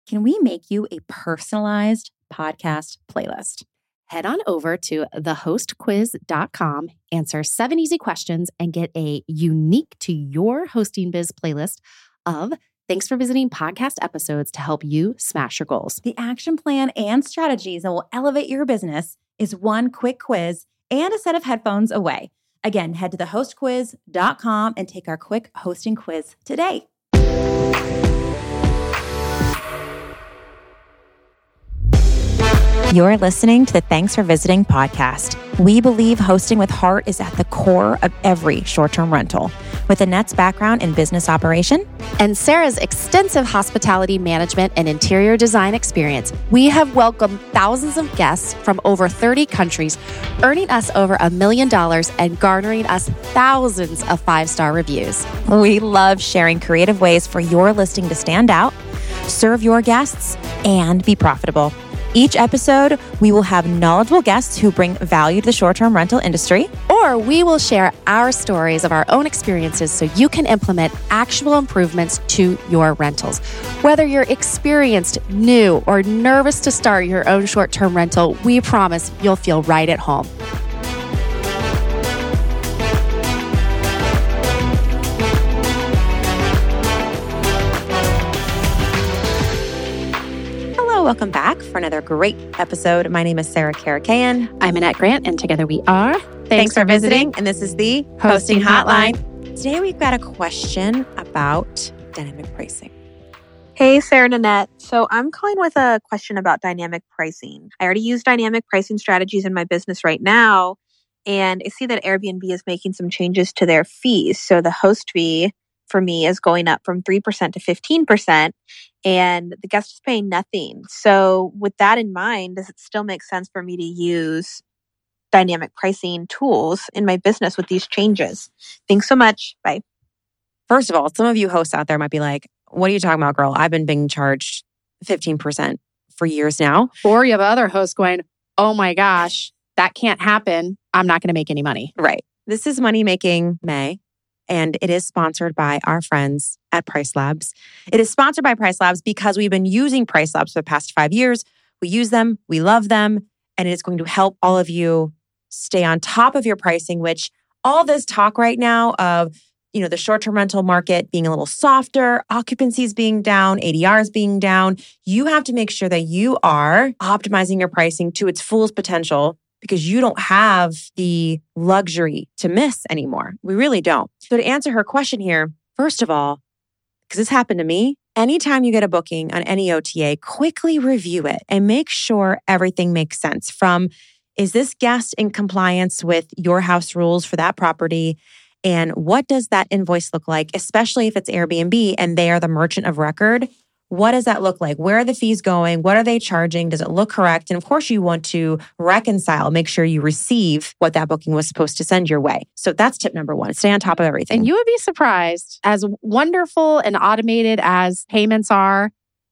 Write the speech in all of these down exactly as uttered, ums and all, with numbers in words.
can we make you a personalized podcast playlist? Head on over to the host quiz dot com, answer seven easy questions, and get a unique to your hosting biz playlist of thanks for visiting podcast episodes to help you smash your goals. The action plan and strategies that will elevate your business is one quick quiz and a set of headphones away. Again, head to the host quiz dot com and take our quick hosting quiz today. You're listening to the Thanks for Visiting podcast. We believe hosting with heart is at the core of every short-term rental. With Annette's background in business operation and Sarah's extensive hospitality management and interior design experience, we have welcomed thousands of guests from over thirty countries, earning us over a million dollars and garnering us thousands of five-star reviews. We love sharing creative ways for your listing to stand out, serve your guests, and be profitable. Each episode, we will have knowledgeable guests who bring value to the short-term rental industry. Or we will share our stories of our own experiences so you can implement actual improvements to your rentals. Whether you're experienced, new, or nervous to start your own short-term rental, we promise you'll feel right at home. Welcome back for another great episode. My name is Sarah Karakayan. I'm Annette Grant, and together we are Thanks, Thanks for visiting. visiting. And this is the Hosting Hotline. Hotline. Today we've got a question about dynamic pricing. Hey, Sarah and Annette. So I'm calling with a question about dynamic pricing. I already use dynamic pricing strategies in my business right now, and I see that Airbnb is making some changes to their fees. So the host fee for me is going up from three percent to fifteen percent. And the guest is paying nothing. So with that in mind, does it still make sense for me to use dynamic pricing tools in my business with these changes? Thanks so much. Bye. First of all, some of you hosts out there might be like, what are you talking about, girl? I've been being charged fifteen percent for years now. Or you have other hosts going, oh my gosh, that can't happen. I'm not going to make any money. Right. This is Money Making May. And it is sponsored by our friends at Price Labs. It is sponsored by Price Labs because we've been using Price Labs for the past five years. We use them, we love them, and it is going to help all of you stay on top of your pricing, which all this talk right now of, you know, the short-term rental market being a little softer, occupancies being down, A D Rs being down, you have to make sure that you are optimizing your pricing to its fullest potential, because you don't have the luxury to miss anymore. We really don't. So to answer her question here, first of all, because this happened to me, anytime you get a booking on any O T A, quickly review it and make sure everything makes sense. From, is this guest in compliance with your house rules for that property? And what does that invoice look like, especially if it's Airbnb and they are the merchant of record? What does that look like? Where are the fees going? What are they charging? Does it look correct? And of course, you want to reconcile, make sure you receive what that booking was supposed to send your way. So that's tip number one. Stay on top of everything. And you would be surprised, as wonderful and automated as payments are,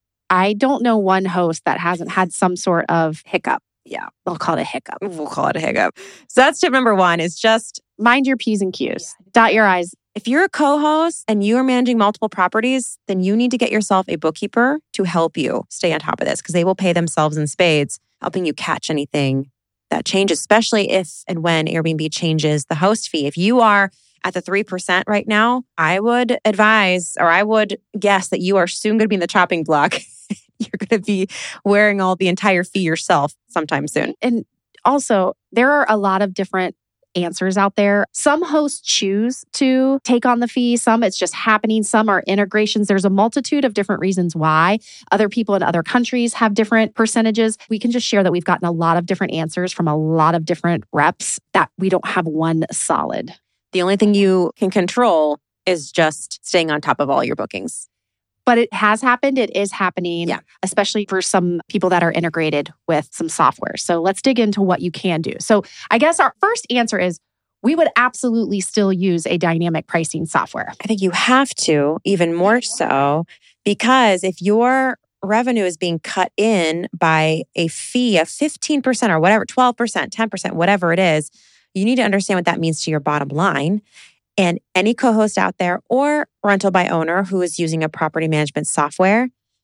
I don't know one host that hasn't had some sort of hiccup. Yeah, we'll call it a hiccup. We'll call it a hiccup. So that's tip number one, is just mind your P's and Q's. Yeah. Dot your I's. If you're a co-host and you are managing multiple properties, then you need to get yourself a bookkeeper to help you stay on top of this, because they will pay themselves in spades, helping you catch anything that changes, especially if and when Airbnb changes the host fee. If you are at the three percent right now, I would advise, or I would guess that you are soon going to be in the chopping block. You're going to be wearing all the entire fee yourself sometime soon. And also, there are a lot of different answers out there. Some hosts choose to take on the fee. Some it's just happening. Some are integrations. There's a multitude of different reasons why. Other people in other countries have different percentages. We can just share that we've gotten a lot of different answers from a lot of different reps, that we don't have one solid. The only thing you can control is just staying on top of all your bookings. But it has happened. It is happening, yeah. Especially for some people that are integrated with some software. So let's dig into what you can do. So I guess our first answer is we would absolutely still use a dynamic pricing software. I think you have to, even more so, because if your revenue is being cut in by a fee of fifteen percent or whatever, twelve percent, ten percent, whatever it is, you need to understand what that means to your bottom line. And any co-host out there or rental by owner who is using a property management software,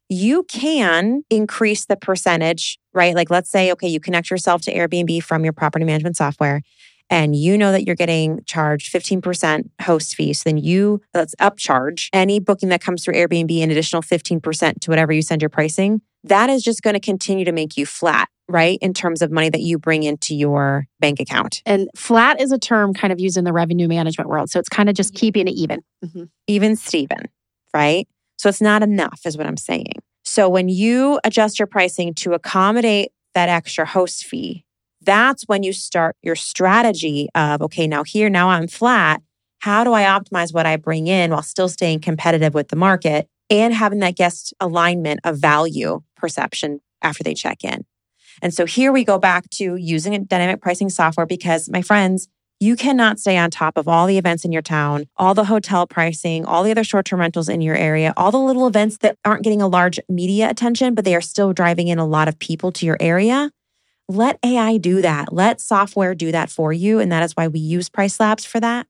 you can increase the percentage, right? Like let's say, okay, you connect yourself to Airbnb from your property management software and you know that you're getting charged fifteen percent host fees. So then you, let's upcharge any booking that comes through Airbnb an additional fifteen percent to whatever you send your pricing. That is just going to continue to make you flat, right? In terms of money that you bring into your bank account. And flat is a term kind of used in the revenue management world. So it's kind of just keeping it even. Mm-hmm. Even Steven, right? So it's not enough is what I'm saying. So when you adjust your pricing to accommodate that extra host fee, that's when you start your strategy of, okay, now here, now I'm flat. How do I optimize what I bring in while still staying competitive with the market and having that guest alignment of value perception after they check in? And so here we go back to using a dynamic pricing software because, my friends, you cannot stay on top of all the events in your town, all the hotel pricing, all the other short-term rentals in your area, all the little events that aren't getting a large media attention, but they are still driving in a lot of people to your area. Let A I do that. Let software do that for you. And that is why we use PriceLabs for that.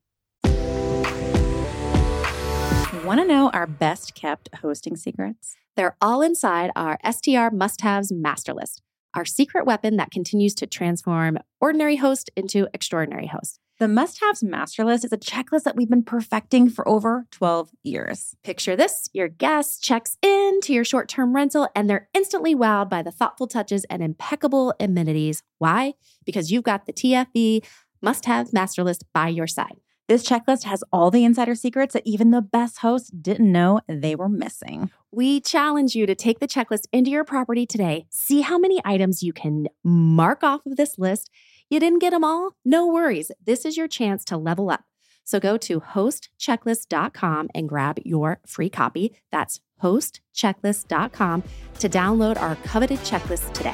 Want to know our best kept hosting secrets? They're all inside our S T R must-haves master list, our secret weapon that continues to transform ordinary host into extraordinary host. The must-haves master list is a checklist that we've been perfecting for over twelve years. Picture this: your guest checks in to your short-term rental and they're instantly wowed by the thoughtful touches and impeccable amenities. Why? Because you've got the T F B must-have master list by your side. This checklist has all the insider secrets that even the best hosts didn't know they were missing. We challenge you to take the checklist into your property today. See how many items you can mark off of this list. You didn't get them all? No worries. This is your chance to level up. So go to host checklist dot com and grab your free copy. That's host checklist dot com to download our coveted checklist today.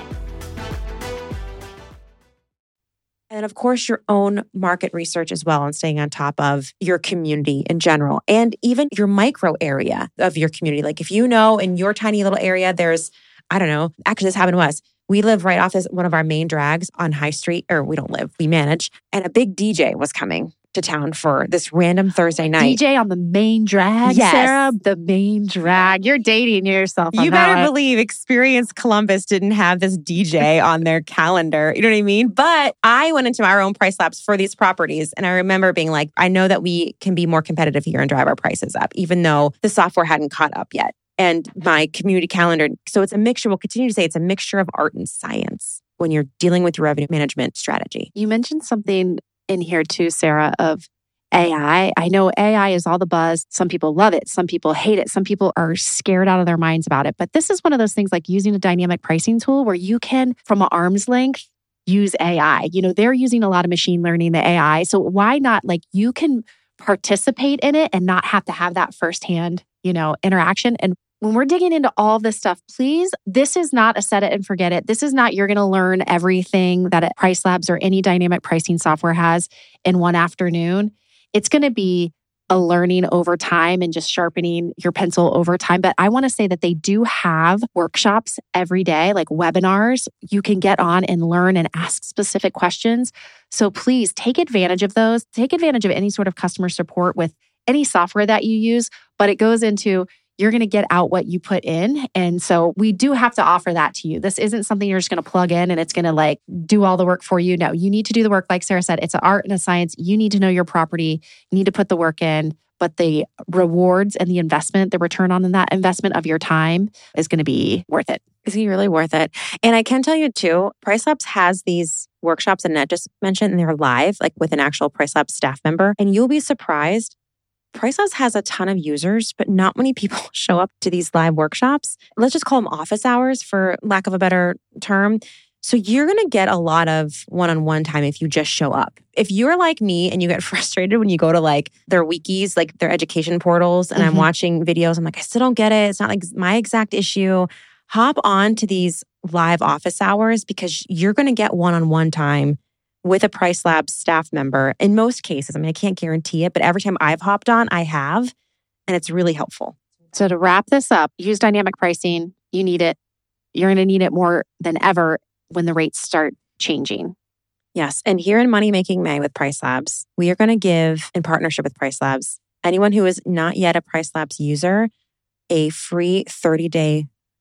And of course, your own market research as well and staying on top of your community in general and even your micro area of your community. Like if you know in your tiny little area, there's, I don't know, actually this happened to us. We live right off this one of our main drags on High Street, or we don't live, we manage. And a big D J was coming to town for this random Thursday night. D J on the main drag, yes. Sarah? The main drag. You're dating yourself. You better believe Experience Columbus didn't have this D J on their calendar. You know what I mean? But I went into our own PriceLabs for these properties. And I remember being like, I know that we can be more competitive here and drive our prices up, even though the software hadn't caught up yet. And my community calendar. So it's a mixture. We'll continue to say it's a mixture of art and science when you're dealing with your revenue management strategy. You mentioned something in here too, Sarah, of A I. I know A I is all the buzz. Some people love it. Some people hate it. Some people are scared out of their minds about it. But this is one of those things like using a dynamic pricing tool where you can, from an arm's length, use A I. You know, they're using a lot of machine learning, the A I. So why not, like, you can participate in it and not have to have that firsthand, you know, interaction. And when we're digging into all this stuff, please, this is not a set it and forget it. This is not you're going to learn everything that PriceLabs or any dynamic pricing software has in one afternoon. It's going to be a learning over time and just sharpening your pencil over time. But I want to say that they do have workshops every day, like webinars you can get on and learn and ask specific questions. So please take advantage of those. Take advantage of any sort of customer support with any software that you use, but it goes into you're going to get out what you put in. And so we do have to offer that to you. This isn't something you're just going to plug in and it's going to like do all the work for you. No, you need to do the work. Like Sarah said, it's an art and a science. You need to know your property. You need to put the work in, but the rewards and the investment, the return on that investment of your time is going to be worth it. Is he really worth it? And I can tell you too, PriceLabs has these workshops that Annette just mentioned, and they're live, like with an actual PriceLabs staff member. And you'll be surprised. PriceLabs has a ton of users, but not many people show up to these live workshops. Let's just call them office hours for lack of a better term. So you're going to get a lot of one-on-one time if you just show up. If you're like me and you get frustrated when you go to like their wikis, like their education portals, and mm-hmm. I'm watching videos, I'm like, I still don't get it. It's not like my exact issue. Hop on to these live office hours because you're going to get one-on-one time with a PriceLabs staff member in most cases. I mean, I can't guarantee it, but every time I've hopped on, I have, and it's really helpful. So to wrap this up, use dynamic pricing. You need it. You're going to need it more than ever when the rates start changing. Yes. And here in Money Making May with PriceLabs, we are going to give, in partnership with PriceLabs, anyone who is not yet a PriceLabs user, a free thirty-day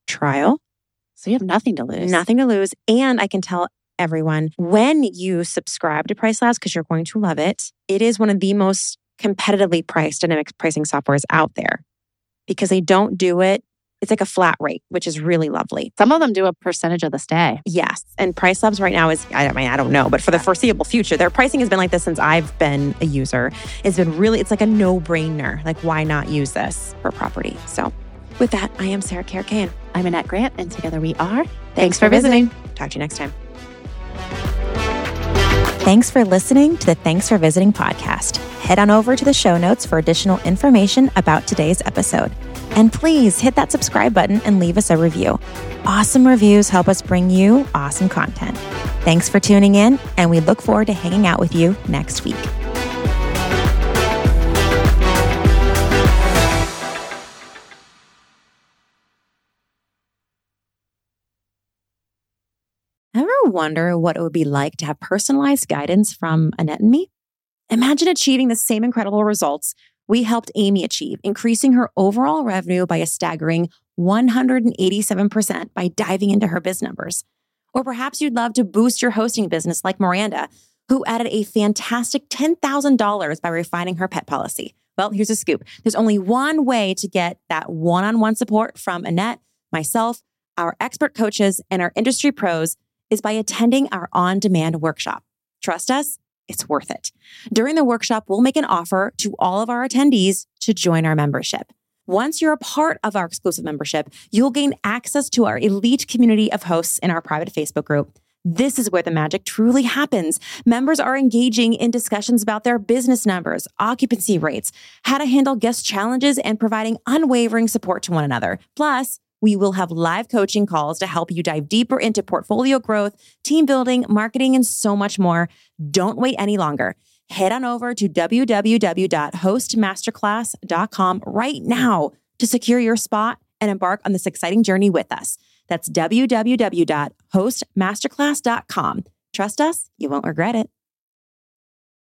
trial. So you have nothing to lose. Nothing to lose. And I can tell everyone, when you subscribe to Price Labs, because you're going to love it, it is one of the most competitively priced dynamic pricing softwares out there because they don't do it. It's like a flat rate, which is really lovely. Some of them do a percentage of the stay. Yes. And Price Labs right now is, I mean, I don't know, but for the foreseeable future, their pricing has been like this since I've been a user. It's been really, it's like a no-brainer. Like, why not use this for property? So with that, I am Sarah Carrican. I'm Annette Grant, and together we are. Thanks, Thanks for, for visiting. visiting. Talk to you next time. Thanks for listening to the Thanks for Visiting podcast. Head on over to the show notes for additional information about today's episode. And please hit that subscribe button and leave us a review. Awesome reviews help us bring you awesome content. Thanks for tuning in, and we look forward to hanging out with you next week. Ever wonder what it would be like to have personalized guidance from Annette and me? Imagine achieving the same incredible results we helped Amy achieve, increasing her overall revenue by a staggering one hundred eighty-seven percent by diving into her biz numbers. Or perhaps you'd love to boost your hosting business like Miranda, who added a fantastic ten thousand dollars by refining her pet policy. Well, here's a scoop. There's only one way to get that one-on-one support from Annette, myself, our expert coaches, and our industry pros is by attending our on-demand workshop. Trust us, it's worth it. During the workshop, we'll make an offer to all of our attendees to join our membership. Once you're a part of our exclusive membership, you'll gain access to our elite community of hosts in our private Facebook group. This is where the magic truly happens. Members are engaging in discussions about their business numbers, occupancy rates, how to handle guest challenges, and providing unwavering support to one another. Plus, we will have live coaching calls to help you dive deeper into portfolio growth, team building, marketing, and so much more. Don't wait any longer. Head on over to w w w dot host masterclass dot com right now to secure your spot and embark on this exciting journey with us. That's w w w dot host masterclass dot com. Trust us, you won't regret it.